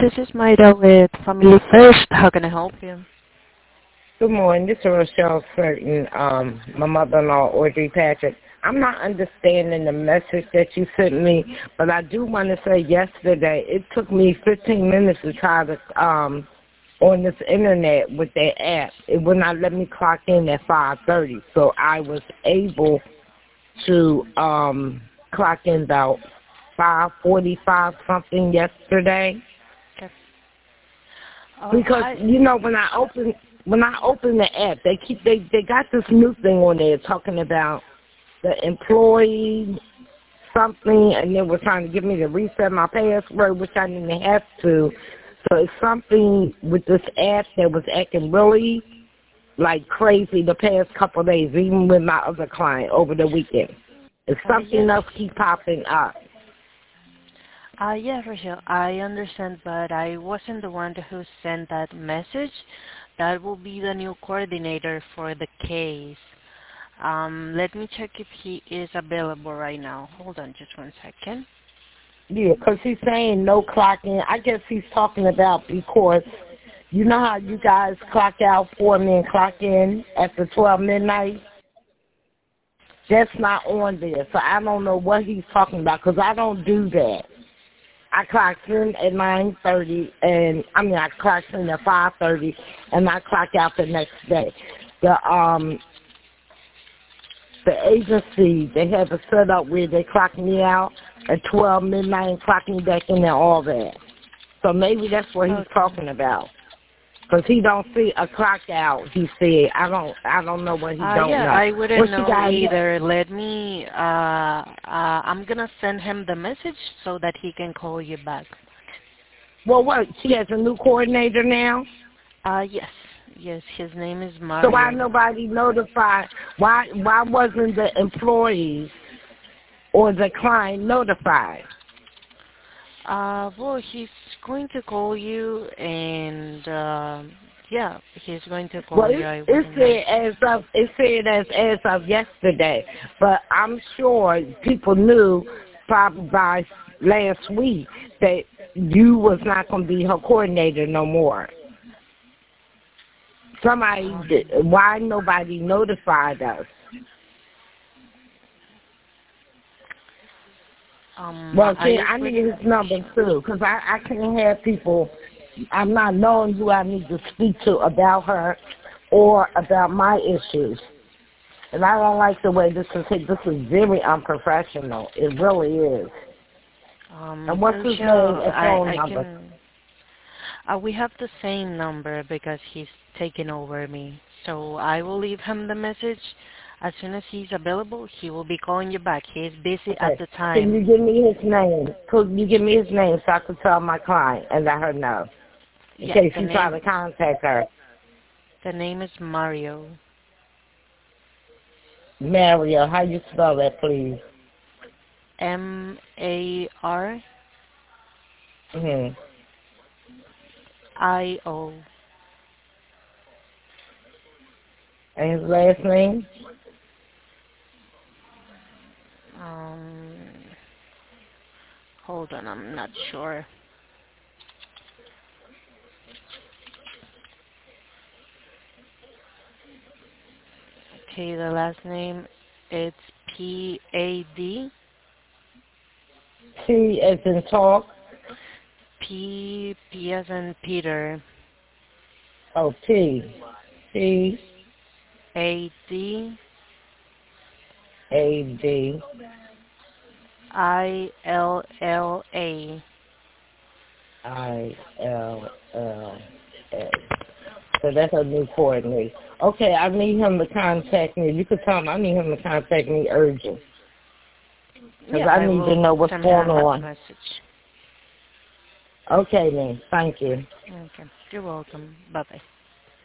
This is Maida with Family First. How can I help you? Good morning. This is Rochelle Certain, my mother-in-law, Audrey Patrick. I'm not understanding the message that you sent me, but I do want to say yesterday it took me 15 minutes to try to, on this internet with that app. It would not let me clock in at 5:30, so I was able to clock in about 5:45 something yesterday. Okay. Because when I open the app, they got this new thing on there talking about the employee something, and they were trying to get me to reset my password, which I didn't have to. So it's something with this app that was acting really like crazy the past couple of days, even with my other client over the weekend. It's something else keep popping up. Yeah, Rochelle, I understand, but I wasn't the one who sent that message. That will be the new coordinator for the case. Let me check if he is available right now. Hold on just one second. Yeah, because he's saying no clocking. I guess he's talking about because you know how you guys clock out for me and clock in after 12 midnight? That's not on there, so I don't know what he's talking about because I don't do that. I clock in at 9:30, and I clock in at 5:30, and I clock out the next day. The agency, they have it set up where they clock me out at 12 midnight and clock me back in and all that. So maybe that's what he's talking about. Because he don't see a clock out, he said. I don't know what he don't know. I wouldn't know either. Let me, I'm going to send him the message so that he can call you back. Well, what, she has a new coordinator now? Yes. Yes, his name is Mario. So why nobody notified? Why wasn't the employees or the client notified? Well, he's going to call you, and yeah, he's going to call you. It said as of yesterday, but I'm sure people knew probably by last week that you was not going to be her coordinator no more. Why nobody notified us? Well, see, I need his number too, because I can't have people. I'm not knowing who I need to speak to about her or about my issues, and I don't like the way this is. This is very unprofessional. It really is. And what's his name and phone number? We have the same number because he's taken over me. So I will leave him the message. As soon as he's available, he will be calling you back. He is busy at the time. Can you give me his name? Could you give me his name so I can tell my client and let her know in case you try to contact her? The name is Mario. Mario, how you spell that, please? M-A-R. I-O. And his last name? Hold on, I'm not sure. Okay, the last name, it's P-A-D. T as in talk? P as in Peter. Oh, T. T. A-D. A-D. I-L-L-A. I-L-L-A. So that's a new coordinator. Okay, I need him to contact me. You could tell him I need him to contact me urgent. Because I need to know what's going on. Okay, then. Thank you. Okay. You're welcome. Bye-bye.